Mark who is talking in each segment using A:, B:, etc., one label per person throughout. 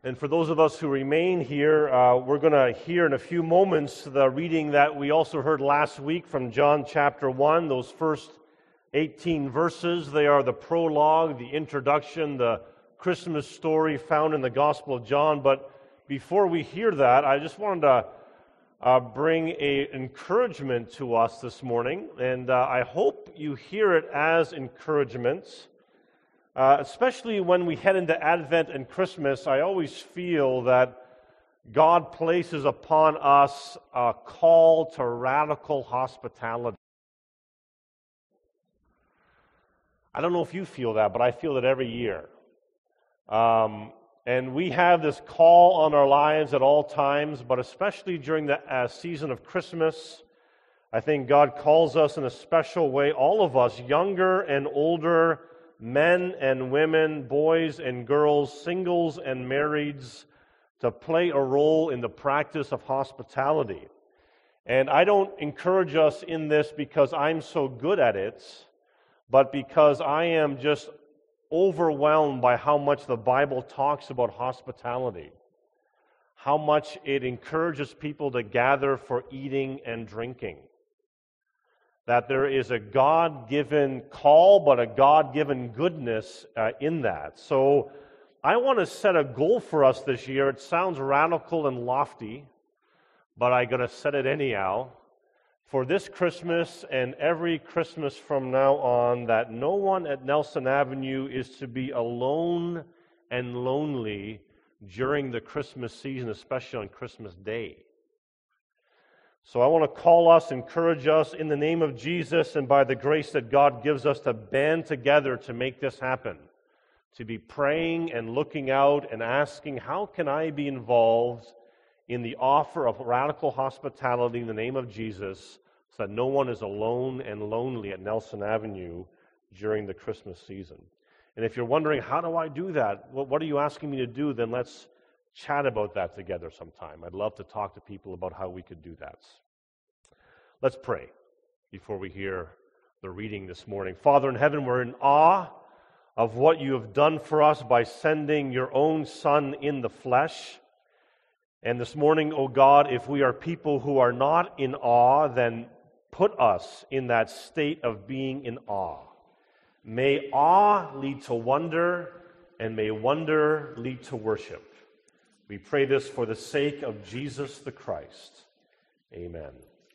A: And for those of us who remain here, we're going to hear in a few moments the reading that we also heard last week from John chapter 1, those first 18 verses. They are the prologue, the introduction, the Christmas story found in the Gospel of John. But before we hear that, I just wanted to bring an encouragement to us this morning, and I hope you hear it as encouragement. Especially when we head into Advent and Christmas, I always feel that God places upon us a call to radical hospitality. I don't know if you feel that, but I feel it every year. And we have this call on our lives at all times, but especially during the season of Christmas, I think God calls us in a special way, all of us, younger and older, men and women, boys and girls, singles and marrieds, to play a role in the practice of hospitality. And I don't encourage us in this because I'm so good at it, but because I am just overwhelmed by how much the Bible talks about hospitality, how much it encourages people to gather for eating and drinking. That there is a God-given call, but a God-given goodness in that. So I want to set a goal for us this year. It sounds radical and lofty, but I'm going to set it anyhow. For this Christmas and every Christmas from now on, that no one at Nelson Avenue is to be alone and lonely during the Christmas season, especially on Christmas Day. So I want to call us, encourage us in the name of Jesus and by the grace that God gives us to band together to make this happen, to be praying and looking out and asking, how can I be involved in the offer of radical hospitality in the name of Jesus so that no one is alone and lonely at Nelson Avenue during the Christmas season. And if you're wondering, how do I do that? What are you asking me to do? Then let's chat about that together sometime. I'd love to talk to people about how we could do that. Let's pray before we hear the reading this morning. Father in heaven, we're in awe of what you have done for us by sending your own Son in the flesh. And this morning, O God, if we are people who are not in awe, then put us in that state of being in awe. May awe lead to wonder, and may wonder lead to worship. We pray this for the sake of Jesus the Christ. Amen.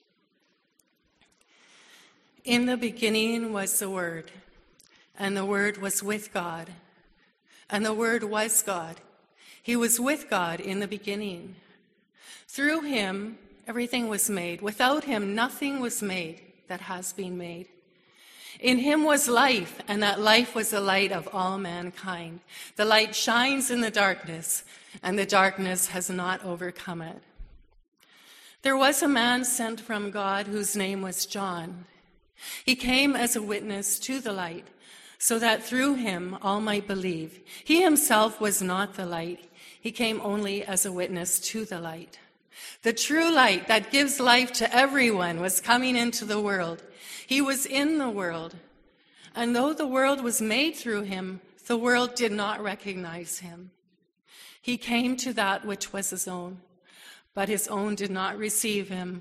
B: In the beginning was the Word, and the Word was with God, and the Word was God. He was with God in the beginning. Through him, everything was made. Without him, nothing was made that has been made. In him was life, and that life was the light of all mankind. The light shines in the darkness, and the darkness has not overcome it. There was a man sent from God whose name was John. He came as a witness to the light, so that through him all might believe. He himself was not the light. He came only as a witness to the light. The true light that gives life to everyone was coming into the world. He was in the world, and though the world was made through him, the world did not recognize him. He came to that which was his own, but his own did not receive him.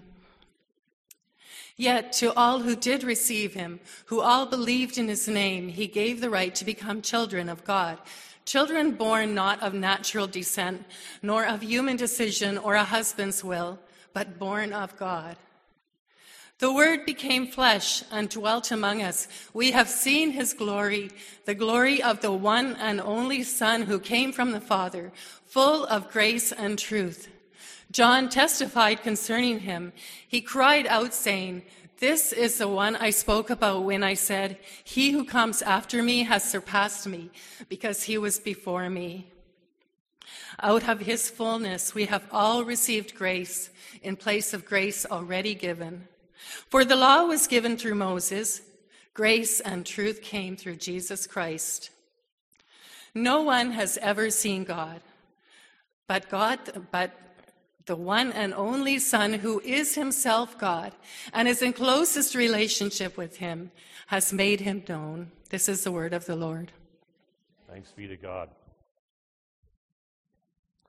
B: Yet to all who did receive him, who all believed in his name, he gave the right to become children of God. Children born not of natural descent, nor of human decision or a husband's will, but born of God. The Word became flesh and dwelt among us. We have seen his glory, the glory of the one and only Son who came from the Father, full of grace and truth. John testified concerning him. He cried out, saying, "This is the one I spoke about when I said, 'He who comes after me has surpassed me, because he was before me.'" Out of his fullness we have all received grace in place of grace already given. For the law was given through Moses, grace and truth came through Jesus Christ. No one has ever seen God, but the one and only Son, who is himself God and is in closest relationship with him, has made him known. This is the word of the Lord.
A: Thanks be to God.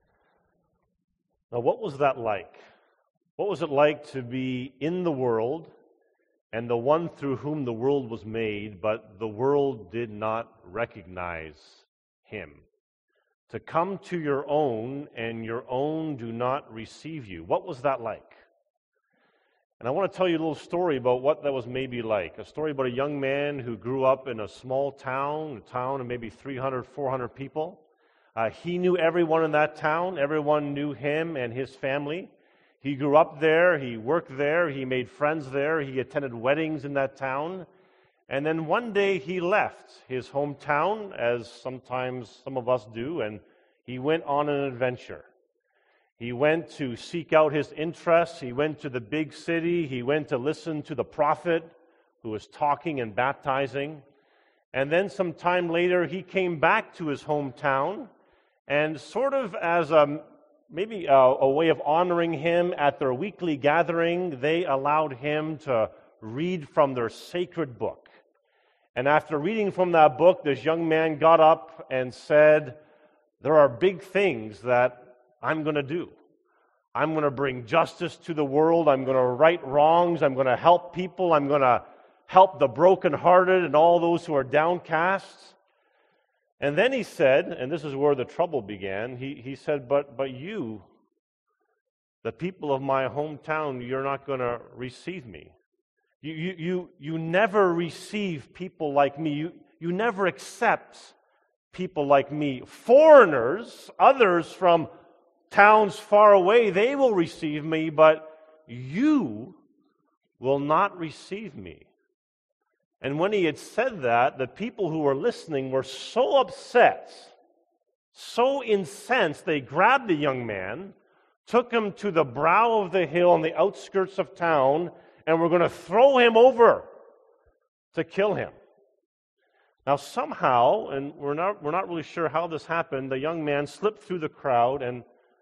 A: Now, what was that like? What was it like to be in the world and the one through whom the world was made, but the world did not recognize him? To come to your own and your own do not receive you. What was that like? And I want to tell you a little story about what that was maybe like. A story about a young man who grew up in a small town, a town of maybe 300, 400 people. He knew everyone in that town. Everyone knew him and his family. He grew up there. He worked there. He made friends there. He attended weddings in that town. And then one day he left his hometown, as sometimes some of us do, and he went on an adventure. He went to seek out his interests. He went to the big city. He went to listen to the prophet who was talking and baptizing. And then some time later, he came back to his hometown, and sort of as maybe a way of honoring him at their weekly gathering, they allowed him to read from their sacred book. And after reading from that book, this young man got up and said, "There are big things that I'm going to do. I'm going to bring justice to the world. I'm going to right wrongs. I'm going to help people. I'm going to help the brokenhearted and all those who are downcast." And then he said, and this is where the trouble began, he said, but you, the people of my hometown, you're not going to receive me. You never receive people like me. You never accept people like me. Foreigners, others from towns far away, they will receive me, but you will not receive me. And when he had said that, the people who were listening were so upset, so incensed, they grabbed the young man, took him to the brow of the hill on the outskirts of town, and were going to throw him over to kill him. Now somehow, and we're not really sure how this happened, the young man slipped through the crowd and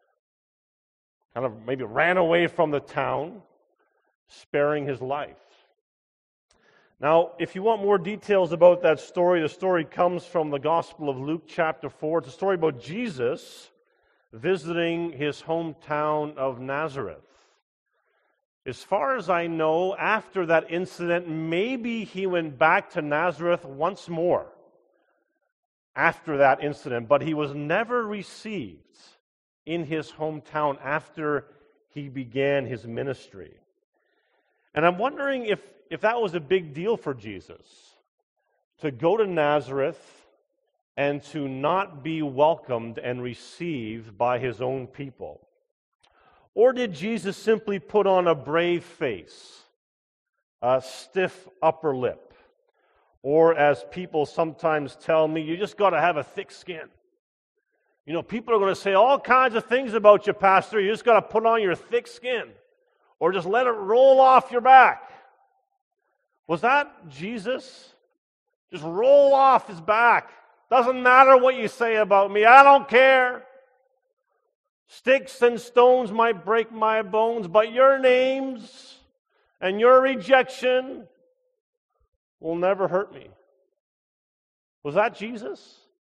A: kind of maybe ran away from the town, sparing his life. Now, if you want more details about that story, the story comes from the Gospel of Luke chapter 4. It's a story about Jesus visiting his hometown of Nazareth. As far as I know, after that incident, maybe he went back to Nazareth once more after that incident, but he was never received in his hometown after he began his ministry. And I'm wondering if that was a big deal for Jesus, to go to Nazareth and to not be welcomed and received by his own people. Or did Jesus simply put on a brave face, a stiff upper lip? Or as people sometimes tell me, you just got to have a thick skin. You know, people are going to say all kinds of things about you, Pastor. You just got to put on your thick skin. Or just let it roll off your back. Was that Jesus? Just roll off his back. Doesn't matter what you say about me. I don't care. Sticks and stones might break my bones, but your names and your rejection will never hurt me. Was that Jesus?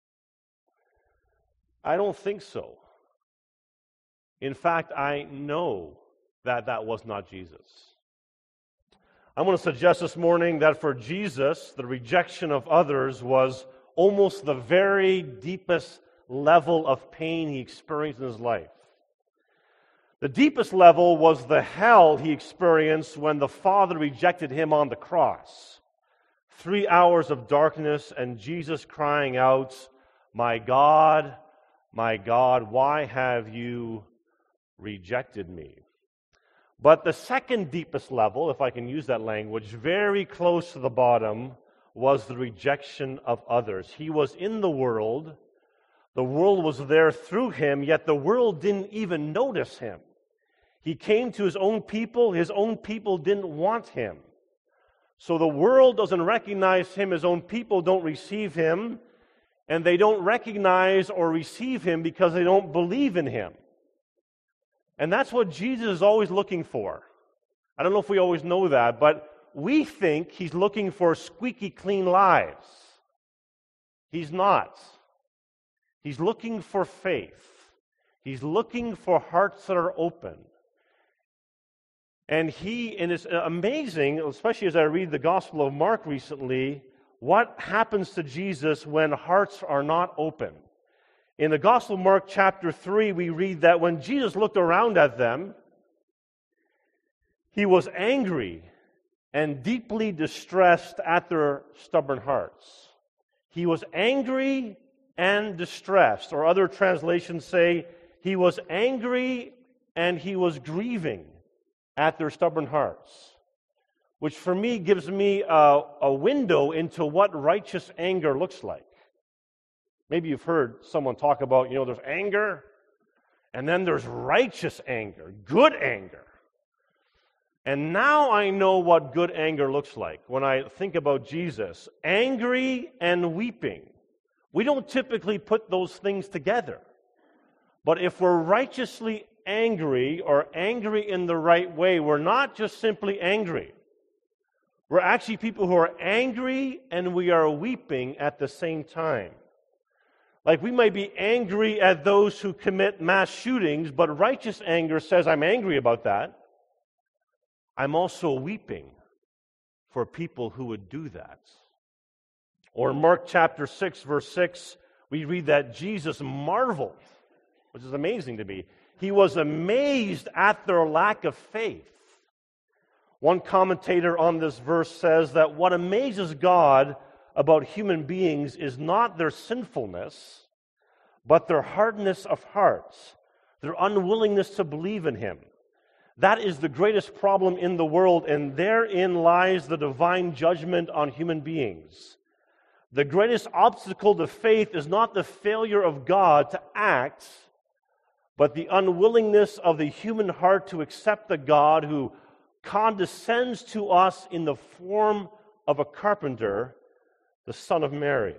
A: I don't think so. In fact, I know that was not Jesus. I'm going to suggest this morning that for Jesus, the rejection of others was almost the very deepest level of pain he experienced in his life. The deepest level was the hell he experienced when the Father rejected him on the cross. 3 hours of darkness and Jesus crying out, my God, why have you rejected me?" But the second deepest level, if I can use that language, very close to the bottom, was the rejection of others. He was in the world was there through him, yet the world didn't even notice him. He came to his own people didn't want him. So the world doesn't recognize him, his own people don't receive him, and they don't recognize or receive him because they don't believe in him. And that's what Jesus is always looking for. I don't know if we always know that, but we think he's looking for squeaky clean lives. He's not. He's looking for faith. He's looking for hearts that are open. And it's amazing, especially as I read the Gospel of Mark recently, what happens to Jesus when hearts are not open. In the Gospel of Mark chapter 3, we read that when Jesus looked around at them, he was angry and deeply distressed at their stubborn hearts. He was angry and distressed, or other translations say he was angry and he was grieving at their stubborn hearts, which for me gives me a window into what righteous anger looks like. Maybe you've heard someone talk about, there's anger, and then there's righteous anger, good anger. And now I know what good anger looks like when I think about Jesus. Angry and weeping. We don't typically put those things together. But if we're righteously angry or angry in the right way, we're not just simply angry. We're actually people who are angry and we are weeping at the same time. Like we might be angry at those who commit mass shootings, but righteous anger says, I'm angry about that. I'm also weeping for people who would do that. Or in Mark chapter 6, verse 6, we read that Jesus marveled, which is amazing to me. He was amazed at their lack of faith. One commentator on this verse says that what amazes God about human beings is not their sinfulness, but their hardness of hearts, their unwillingness to believe in Him. That is the greatest problem in the world, and therein lies the divine judgment on human beings. The greatest obstacle to faith is not the failure of God to act, but the unwillingness of the human heart to accept the God who condescends to us in the form of a carpenter, the Son of Mary.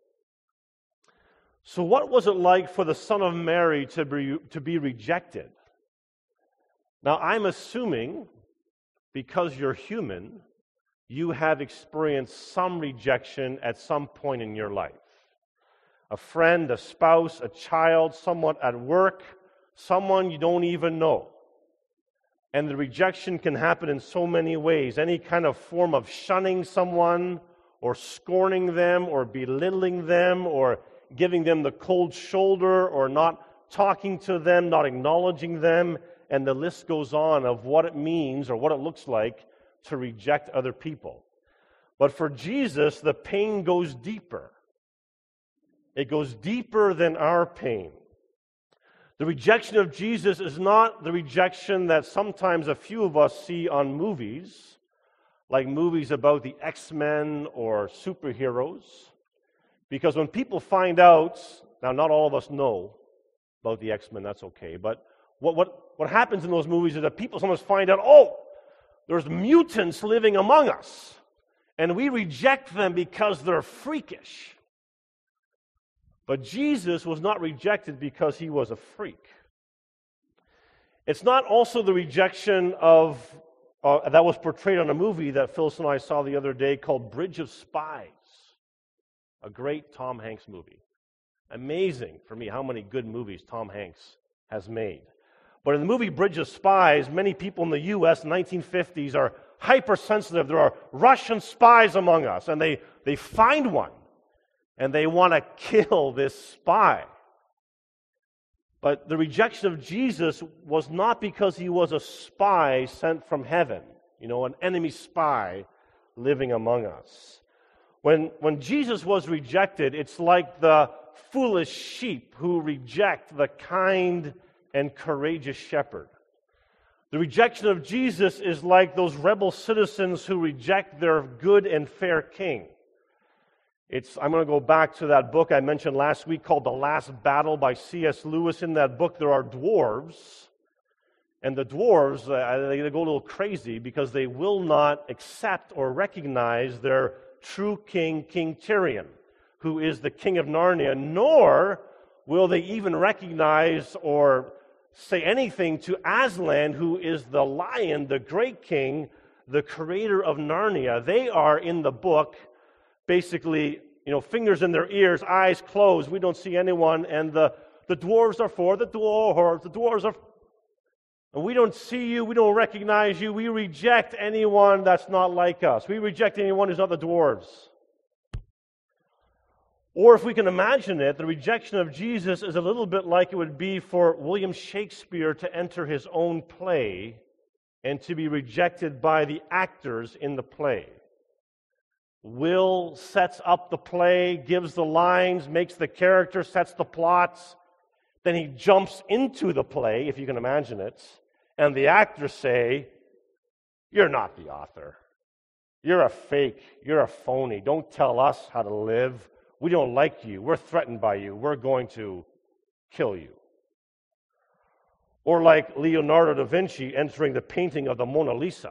A: So what was it like for the Son of Mary to be rejected? Now, I'm assuming, because you're human, you have experienced some rejection at some point in your life. A friend, a spouse, a child, someone at work, someone you don't even know. And the rejection can happen in so many ways. Any kind of form of shunning someone, or scorning them, or belittling them, or giving them the cold shoulder, or not talking to them, not acknowledging them. And the list goes on of what it means or what it looks like to reject other people. But for Jesus, the pain goes deeper. It goes deeper than our pain. The rejection of Jesus is not the rejection that sometimes a few of us see on movies, like movies about the X-Men or superheroes. Because when people find out, now not all of us know about the X-Men, that's okay, but what happens in those movies is that people sometimes find out, there's mutants living among us, and we reject them because they're freakish. But Jesus was not rejected because he was a freak. It's not also the rejection of that was portrayed on a movie that Phyllis and I saw the other day called Bridge of Spies, a great Tom Hanks movie. Amazing for me how many good movies Tom Hanks has made. But in the movie Bridge of Spies, many people in the U.S. in the 1950s are hypersensitive. There are Russian spies among us, and they find one, and they want to kill this spy. But the rejection of Jesus was not because he was a spy sent from heaven, an enemy spy living among us. When Jesus was rejected, it's like the foolish sheep who reject the kind and courageous shepherd. The rejection of Jesus is like those rebel citizens who reject their good and fair king. I'm going to go back to that book I mentioned last week called The Last Battle by C.S. Lewis. In that book, there are dwarves, and the dwarves, they go a little crazy because they will not accept or recognize their true king, King Tirion, who is the king of Narnia, nor will they even recognize or say anything to Aslan, who is the lion, the great king, the creator of Narnia. They are in the book, basically, fingers in their ears, eyes closed, we don't see anyone, and the The dwarves are for the dwarves. The dwarves are... And we don't see you. We don't recognize you. We reject anyone that's not like us. We reject anyone who's not the dwarves. Or if we can imagine it, the rejection of Jesus is a little bit like it would be for William Shakespeare to enter his own play and to be rejected by the actors in the play. Will sets up the play, gives the lines, makes the character, sets the plots. Then he jumps into the play, if you can imagine it, and the actors say, "You're not the author. You're a fake. You're a phony. Don't tell us how to live. We don't like you. We're threatened by you. We're going to kill you." Or like Leonardo da Vinci entering the painting of the Mona Lisa.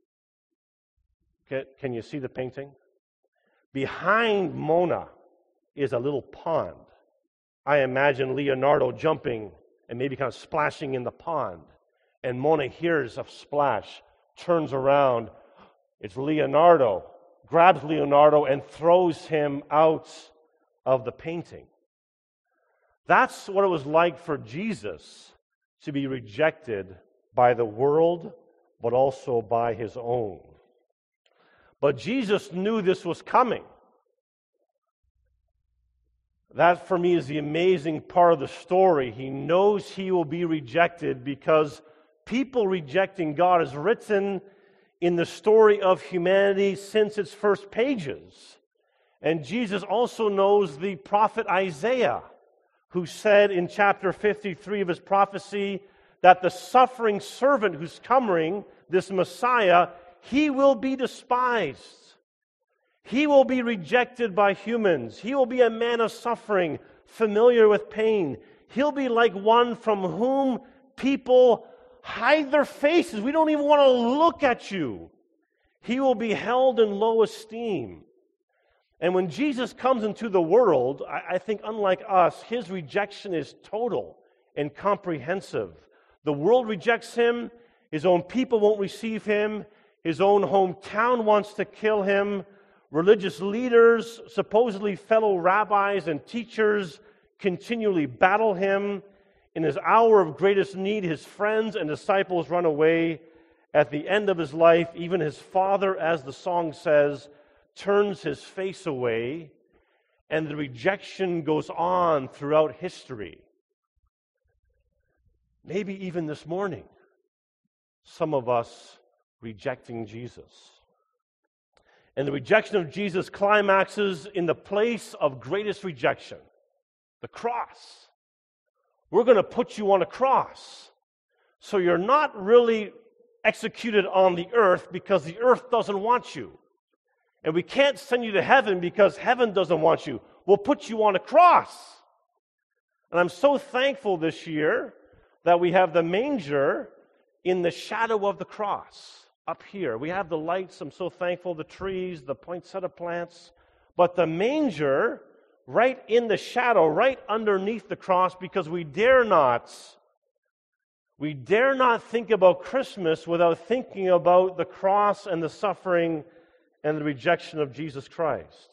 A: Can you see the painting? Behind Mona is a little pond. I imagine Leonardo jumping and maybe kind of splashing in the pond. And Mona hears a splash, turns around. It's Leonardo, grabs Leonardo and throws him out of the painting. That's what it was like for Jesus to be rejected by the world, but also by his own. But Jesus knew this was coming. That, for me, is the amazing part of the story. He knows he will be rejected because people rejecting God is written in the story of humanity since its first pages. And Jesus also knows the prophet Isaiah, who said in chapter 53 of his prophecy that the suffering servant who's coming, this Messiah, he will be despised. He will be rejected by humans. He will be a man of suffering, familiar with pain. He'll be like one from whom people hide their faces. We don't even want to look at you. He will be held in low esteem. And when Jesus comes into the world, I think unlike us, his rejection is total and comprehensive. The world rejects him. His own people won't receive him. His own hometown wants to kill him. Religious leaders, supposedly fellow rabbis and teachers, continually battle him. In his hour of greatest need, his friends and disciples run away. At the end of his life, even his father, as the song says, turns his face away, and the rejection goes on throughout history. Maybe even this morning, some of us rejecting Jesus. And the rejection of Jesus climaxes in the place of greatest rejection, the cross. We're going to put you on a cross. So you're not really executed on the earth because the earth doesn't want you. And we can't send you to heaven because heaven doesn't want you. We'll put you on a cross. And I'm so thankful this year that we have the manger in the shadow of the cross up here. We have the lights. I'm so thankful. The trees, the poinsettia plants. But the manger right in the shadow, right underneath the cross, because we dare not think about Christmas without thinking about the cross and the suffering and the rejection of Jesus Christ.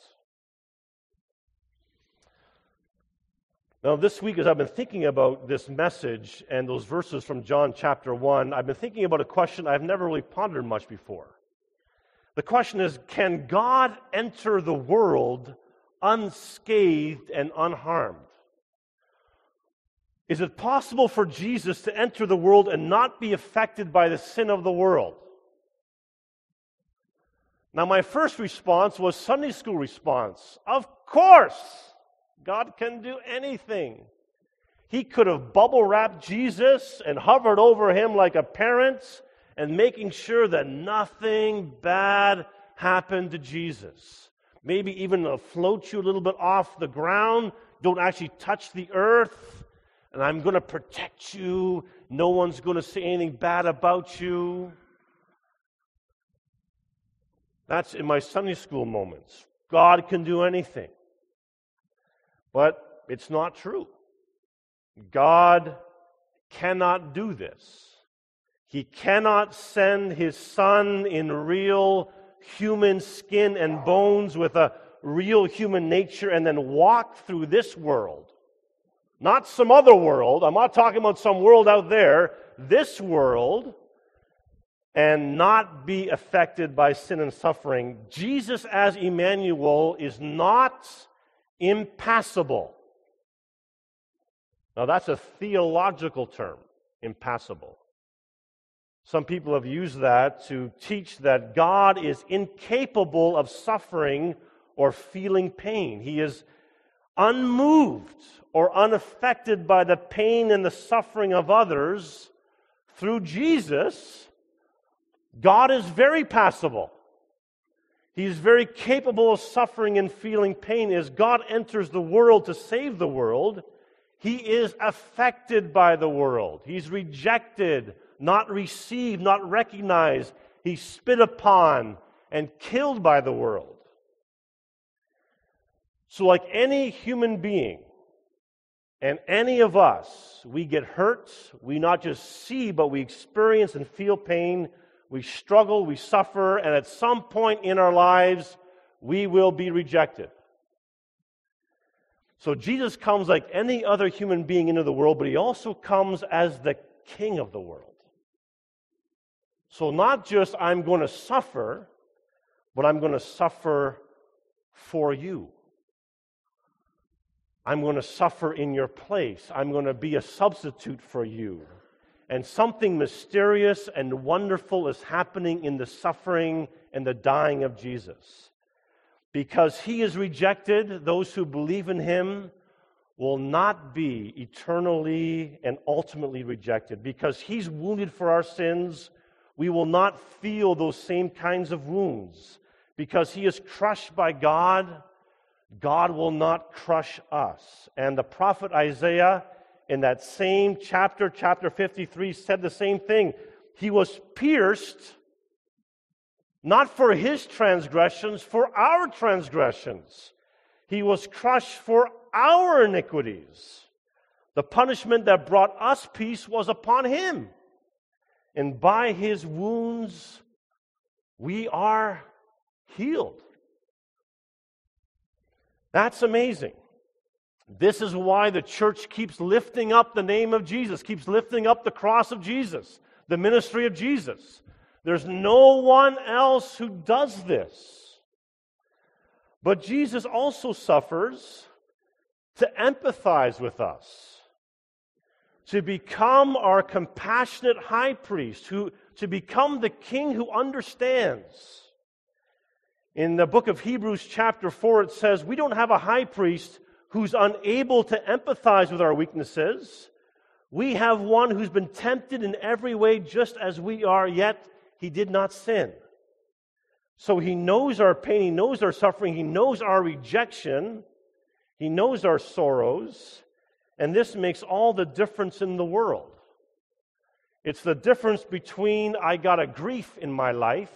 A: Now, this week, as I've been thinking about this message and those verses from John chapter 1, I've been thinking about a question I've never really pondered much before. The question is, can God enter the world unscathed and unharmed? Is it possible for Jesus to enter the world and not be affected by the sin of the world? Now, my first response was Sunday school response. Of course, God can do anything. He could have bubble wrapped Jesus and hovered over him like a parent and making sure that nothing bad happened to Jesus. Maybe even float you a little bit off the ground. Don't actually touch the earth. And I'm going to protect you. No one's going to say anything bad about you. That's in my Sunday school moments. God can do anything. But it's not true. God cannot do this. He cannot send his Son in real human skin and bones with a real human nature and then walk through this world Not some other world. I'm not talking about some world out there. This world, and not be affected by sin and suffering. Jesus as Emmanuel is not impassible. Now that's a theological term, impassible. Some people have used that to teach that God is incapable of suffering or feeling pain. He is unmoved or unaffected by the pain and the suffering of others. Through Jesus, God is very passible. He is very capable of suffering and feeling pain. As God enters the world to save the world, He is affected by the world. He's rejected, not received, not recognized. He's spit upon and killed by the world. So like any human being, and any of us, we get hurt. We not just see, but we experience and feel pain. We struggle, we suffer, and at some point in our lives, we will be rejected. So Jesus comes like any other human being into the world, but He also comes as the King of the world. So not just I'm going to suffer, but I'm going to suffer for you. I'm going to suffer in your place. I'm going to be a substitute for you. And something mysterious and wonderful is happening in the suffering and the dying of Jesus. Because He is rejected, those who believe in Him will not be eternally and ultimately rejected. Because He's wounded for our sins, we will not feel those same kinds of wounds. Because He is crushed by God, God will not crush us. And the prophet Isaiah, in that same chapter 53, said the same thing. He was pierced, not for His transgressions, for our transgressions. He was crushed for our iniquities. The punishment that brought us peace was upon Him. And by His wounds, we are healed. That's amazing. This is why the church keeps lifting up the name of Jesus, keeps lifting up the cross of Jesus, the ministry of Jesus. There's no one else who does this. But Jesus also suffers to empathize with us, to become our compassionate high priest, to become the king who understands. In the book of Hebrews chapter 4, it says, we don't have a high priest who's unable to empathize with our weaknesses. We have one who's been tempted in every way just as we are, yet He did not sin. So He knows our pain, He knows our suffering, He knows our rejection, He knows our sorrows, and this makes all the difference in the world. It's the difference between I got a grief in my life.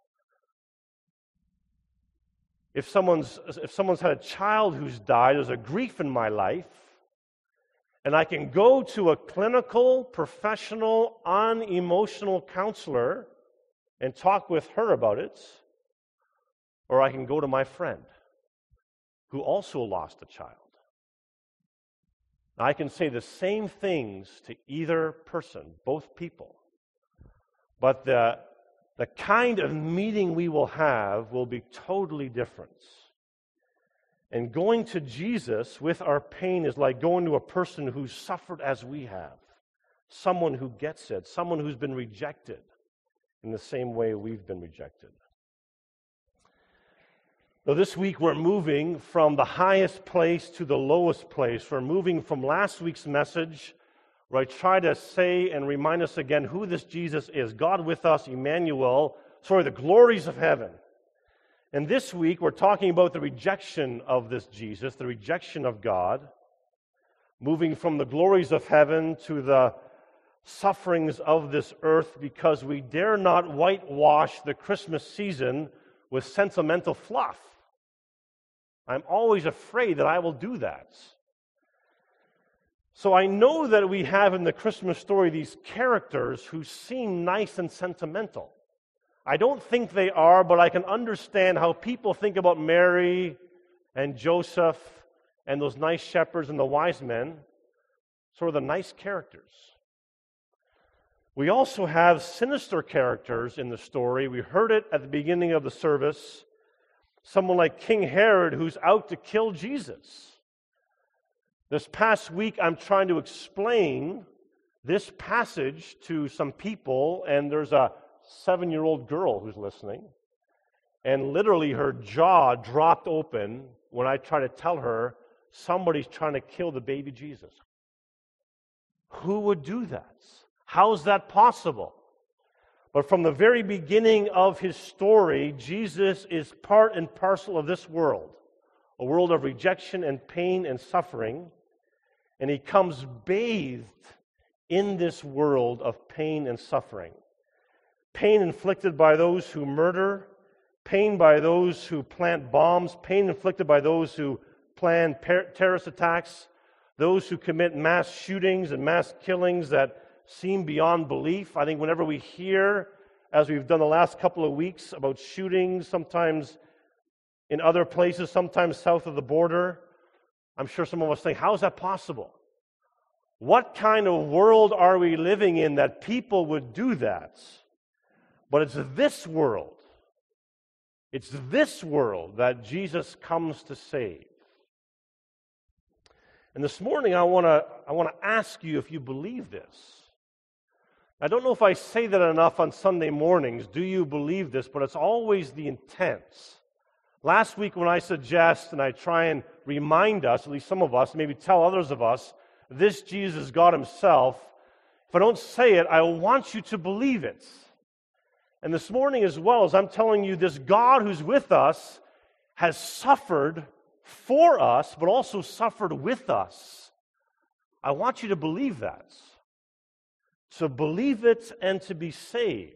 A: If someone's had a child who's died, there's a grief in my life, and I can go to a clinical, professional, unemotional counselor and talk with her about it, or I can go to my friend who also lost a child. Now, I can say the same things to either person, both people, but the kind of meeting we will have will be totally different. And going to Jesus with our pain is like going to a person who's suffered as we have. Someone who gets it. Someone who's been rejected in the same way we've been rejected. So this week we're moving from the highest place to the lowest place. We're moving from last week's message, where I try to say and remind us again who this Jesus is. God with us, Emmanuel, the glories of heaven. And this week we're talking about the rejection of this Jesus, the rejection of God, moving from the glories of heaven to the sufferings of this earth, because we dare not whitewash the Christmas season with sentimental fluff. I'm always afraid that I will do that. So I know that we have in the Christmas story these characters who seem nice and sentimental. I don't think they are, but I can understand how people think about Mary and Joseph and those nice shepherds and the wise men. sort of the nice characters. We also have sinister characters in the story. We heard it at the beginning of the service. Someone like King Herod who's out to kill Jesus. This past week, I'm trying to explain this passage to some people, and there's a 7-year-old girl who's listening, and literally her jaw dropped open when I try to tell her somebody's trying to kill the baby Jesus. Who would do that? How is that possible? But from the very beginning of his story, Jesus is part and parcel of this world, a world of rejection and pain and suffering, and he comes bathed in this world of pain and suffering. Pain inflicted by those who murder, pain by those who plant bombs, pain inflicted by those who plan terrorist attacks, those who commit mass shootings and mass killings that seem beyond belief. I think whenever we hear, as we've done the last couple of weeks, about shootings, sometimes in other places, sometimes south of the border, I'm sure some of us think, how is that possible? What kind of world are we living in that people would do that? But it's this world. It's this world that Jesus comes to save. And this morning I want to ask you if you believe this. I don't know if I say that enough on Sunday mornings. Do you believe this? But it's always the intent. Last week when I suggest and I try and remind us, at least some of us, maybe tell others of us, this Jesus is God himself, if I don't say it, I want you to believe it. And this morning as well, as I'm telling you, this God who's with us has suffered for us, but also suffered with us. I want you to believe that. To believe it and to be saved.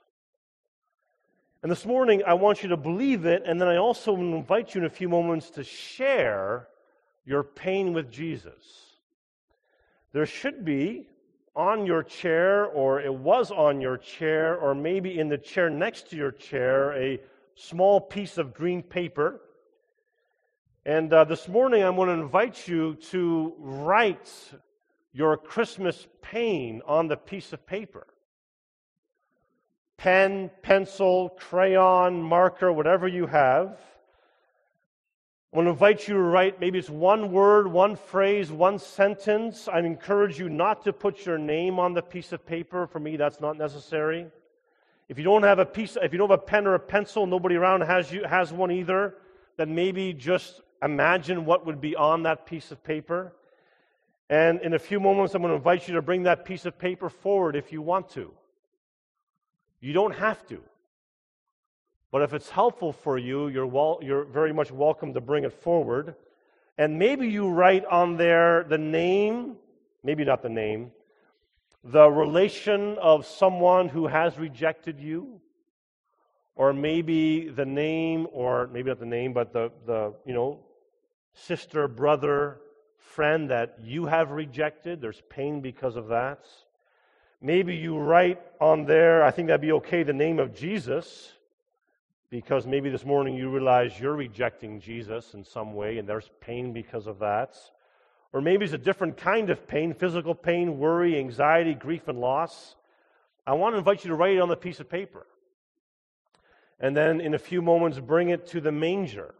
A: And this morning, I want you to believe it, and then I also invite you in a few moments to share your pain with Jesus. There should be on your chair, or it was on your chair, or maybe in the chair next to your chair, a small piece of green paper. And this morning, I'm going to invite you to write your Christmas pain on the piece of paper. Pen, pencil, crayon, marker, whatever you have. I want to invite you to write, maybe it's one word, one phrase, one sentence. I encourage you not to put your name on the piece of paper. For me, that's not necessary. If you don't have a pen or a pencil, nobody around has one either, then maybe just imagine what would be on that piece of paper. And in a few moments, I'm going to invite you to bring that piece of paper forward if you want to. You don't have to. But if it's helpful for you, you're very much welcome to bring it forward. And maybe you write on there the name, maybe not the name, the relation of someone who has rejected you, or maybe the name, or maybe not the name, but the sister, brother, friend that you have rejected. There's pain because of that. Maybe you write on there, I think that'd be okay, the name of Jesus, because maybe this morning you realize you're rejecting Jesus in some way, and there's pain because of that. Or maybe it's a different kind of pain, physical pain, worry, anxiety, grief, and loss. I want to invite you to write it on the piece of paper. And then in a few moments, bring it to the manger.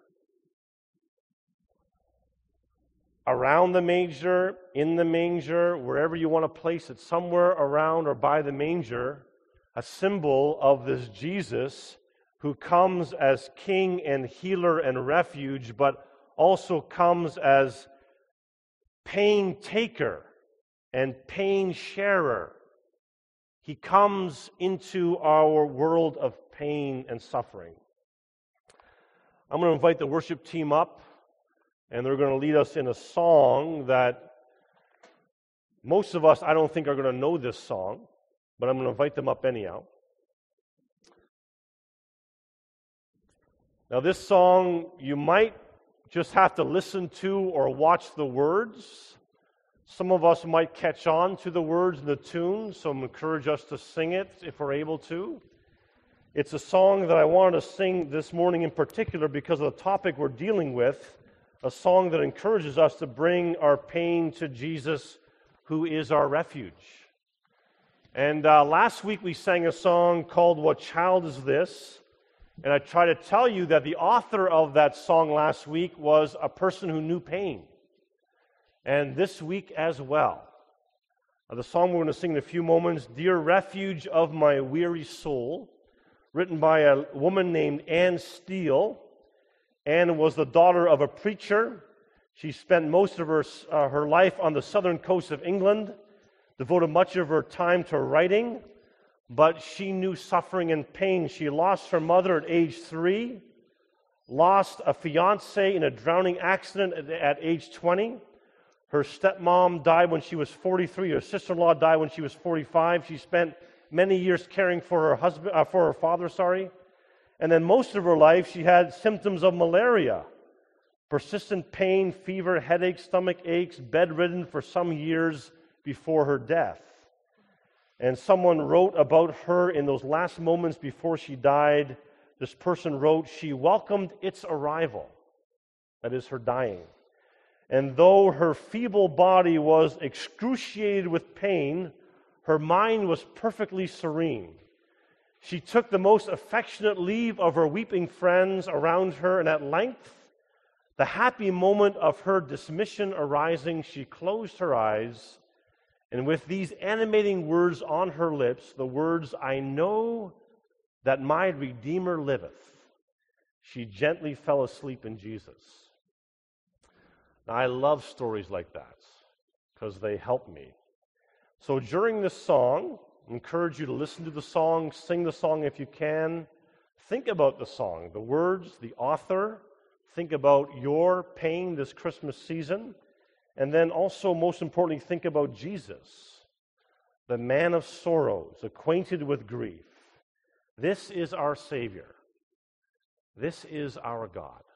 A: Around the manger, in the manger, wherever you want to place it, somewhere around or by the manger, a symbol of this Jesus who comes as King and healer and refuge, but also comes as pain taker and pain sharer. He comes into our world of pain and suffering. I'm going to invite the worship team up, and they're going to lead us in a song that most of us, I don't think, are going to know this song, but I'm going to invite them up anyhow. Now, this song, you might just have to listen to or watch the words. Some of us might catch on to the words and the tune, so I encourage us to sing it if we're able to. It's a song that I wanted to sing this morning in particular because of the topic we're dealing with, a song that encourages us to bring our pain to Jesus, who is our refuge. And last week we sang a song called What Child Is This? And I tried to tell you that the author of that song last week was a person who knew pain. And this week as well. The song we're going to sing in a few moments, Dear Refuge of My Weary Soul, written by a woman named Anne Steele. Anne was the daughter of a preacher. She spent most of her life on the southern coast of England, devoted much of her time to writing, but she knew suffering and pain. She lost her mother at age 3, lost a fiancé in a drowning accident at age 20. Her stepmom died when she was 43. Her sister-in-law died when she was 45. She spent many years caring for her father. And then most of her life, she had symptoms of malaria, persistent pain, fever, headaches, stomach aches, bedridden for some years before her death. And someone wrote about her in those last moments before she died. This person wrote, she welcomed its arrival, that is her dying. And though her feeble body was excruciated with pain, her mind was perfectly serene. She took the most affectionate leave of her weeping friends around her, and at length, the happy moment of her dismission arising, she closed her eyes, and with these animating words on her lips, the words, I know that my Redeemer liveth, she gently fell asleep in Jesus. Now, I love stories like that because they help me. So during this song, I encourage you to listen to the song, sing the song if you can. Think about the song, the words, the author. Think about your pain this Christmas season. And then also, most importantly, think about Jesus, the man of sorrows, acquainted with grief. This is our Savior. This is our God.